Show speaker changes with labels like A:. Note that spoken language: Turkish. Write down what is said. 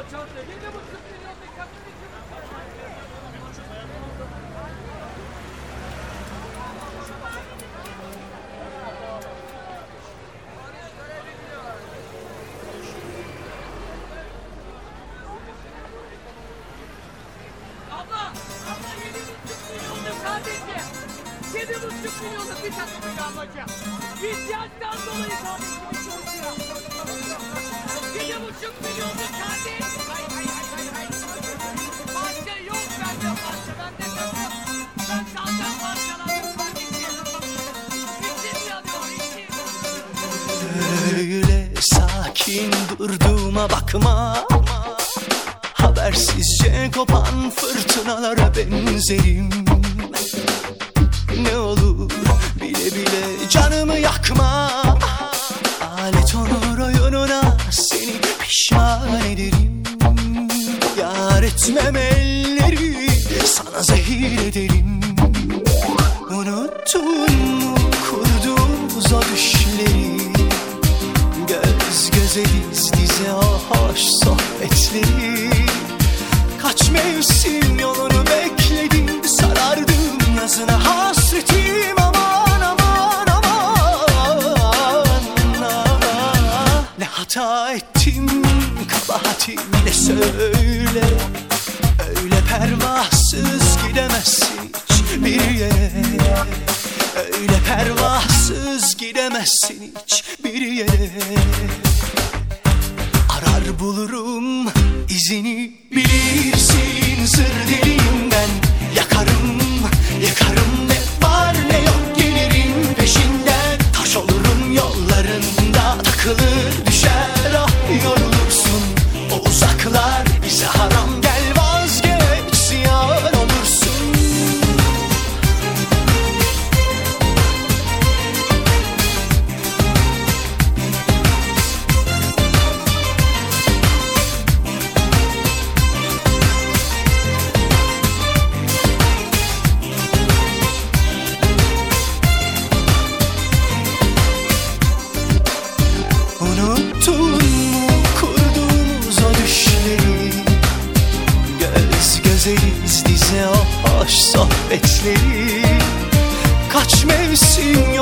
A: milyonluk bir takımıydı ablacığım. İhtiyaçtan dolayı kardeşimiz çalışıyor. 7,5 milyonluk kardeş. Hay. Parça yok bende parça. Bende takım. Ben zaten parçalandım kardeşim. İçim yanıyor içim.
B: Öyle sakin durduğuma bakma. Habersizce kopan fırtınalara benzerim. Ne olur bile bile canımı yakma. Alet olur oyununa seni pişman ederim. Yar etmem elleri sana zehir ederim. Unuttun mu kurduğumuz o düşleri? Göz göze diz dize o hoş sohbetleri. Kaç mevsim yolunu bekledim, sarardım yazına hasretim. Aman aman aman. Ne hata ettim, kabahatim ne söyle. Öyle pervasız gidemezsin hiçbir yere. Öyle pervasız gidemezsin hiçbir yere. Arar bulurum izini, bilirsin sır deliyim ben. Yakarım yıkarım, ne var ne yok gelirim peşinden. Taş olurum yollarında, takılır düşer ah yorulursun. O uzaklar bize haram, gel vazgeç ziyan olursun. Unuttun mu kurduğumuz o düşleri? Göz göze diz dize o hoş sohbetleri. Kaç mevsim